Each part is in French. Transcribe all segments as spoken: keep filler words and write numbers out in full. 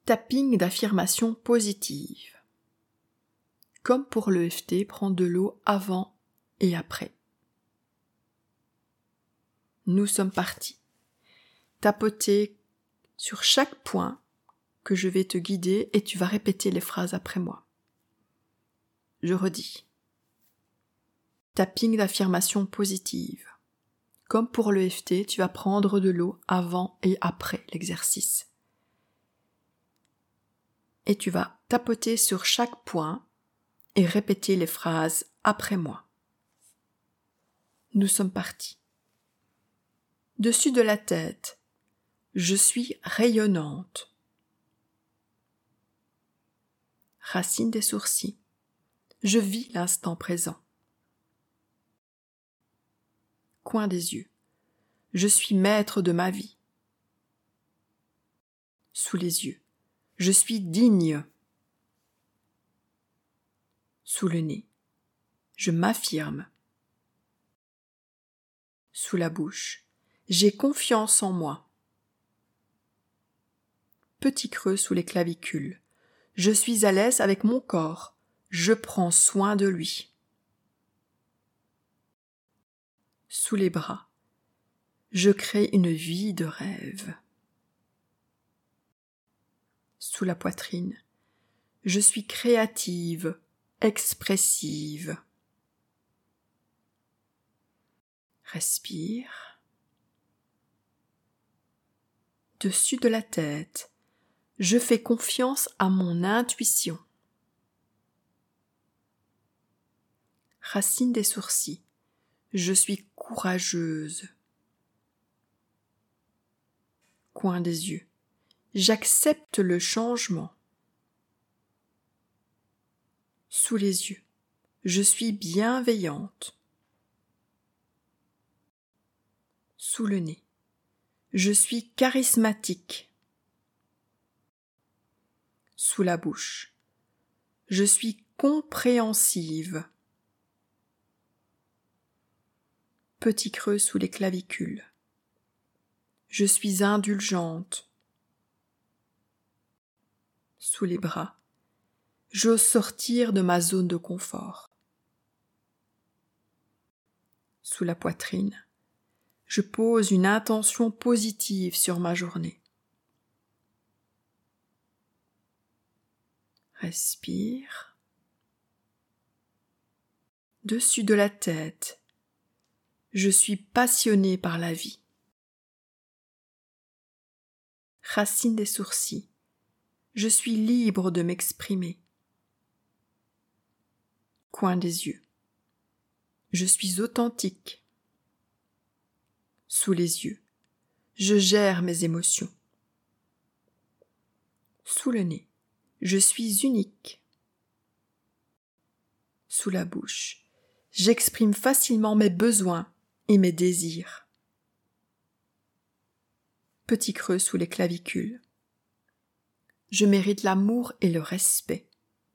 Tapping d'affirmation positive. Comme pour l'E F T, prends de l'eau avant et après. Nous sommes partis. Tapoter sur chaque point que je vais te guider et tu vas répéter les phrases après moi. Je redis. Tapping d'affirmation positive. Comme pour l'E F T, tu vas prendre de l'eau avant et après l'exercice. Et tu vas tapoter sur chaque point et répéter les phrases après moi. Nous sommes partis. Dessus de la tête, je suis rayonnante. Racine des sourcils, je vis l'instant présent. Coin des yeux, je suis maître de ma vie. Sous les yeux, je suis digne. Sous le nez, je m'affirme. Sous la bouche, j'ai confiance en moi. Petit creux sous les clavicules, je suis à l'aise avec mon corps, je prends soin de lui. Sous les bras, je crée une vie de rêve. Sous la poitrine, je suis créative, expressive. Respire. Dessus de la tête, je fais confiance à mon intuition. Racine des sourcils, je suis courageuse. Coin des yeux, j'accepte le changement. Sous les yeux, je suis bienveillante. Sous le nez, je suis charismatique. Sous la bouche, je suis compréhensive. Petit creux sous les clavicules, je suis indulgente. Sous les bras, j'ose sortir de ma zone de confort. Sous la poitrine, je pose une intention positive sur ma journée. Respire. Dessus de la tête, je suis passionnée par la vie. Racine des sourcils, je suis libre de m'exprimer. Coin des yeux, je suis authentique. Sous les yeux, je gère mes émotions. Sous le nez, je suis unique. Sous la bouche, j'exprime facilement mes besoins et mes désirs. Petit creux sous les clavicules, je mérite l'amour et le respect.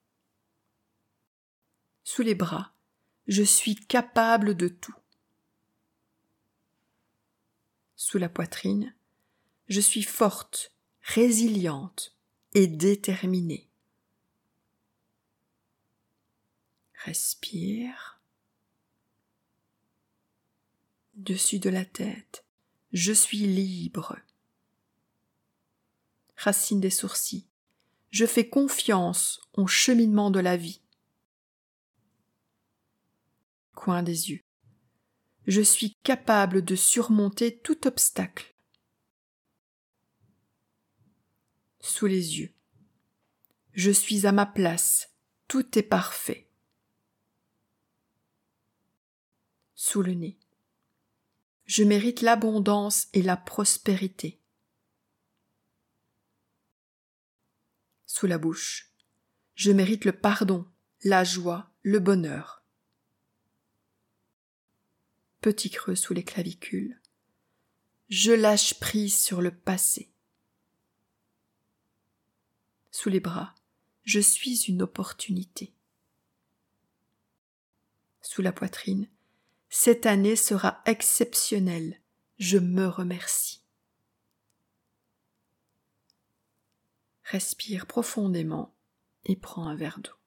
Sous les bras, je suis capable de tout. Sous la poitrine, je suis forte, résiliente et déterminée. Respire. Dessus de la tête, je suis libre. Racine des sourcils, je fais confiance au cheminement de la vie. Coin des yeux, je suis capable de surmonter tout obstacle. Sous les yeux, je suis à ma place, tout est parfait. Sous le nez, je mérite l'abondance et la prospérité. Sous la bouche, je mérite le pardon, la joie, le bonheur. Petit creux sous les clavicules, je lâche prise sur le passé. Sous les bras, je suis une opportunité. Sous la poitrine, cette année sera exceptionnelle, je me remercie. respire profondément et prends un verre d'eau.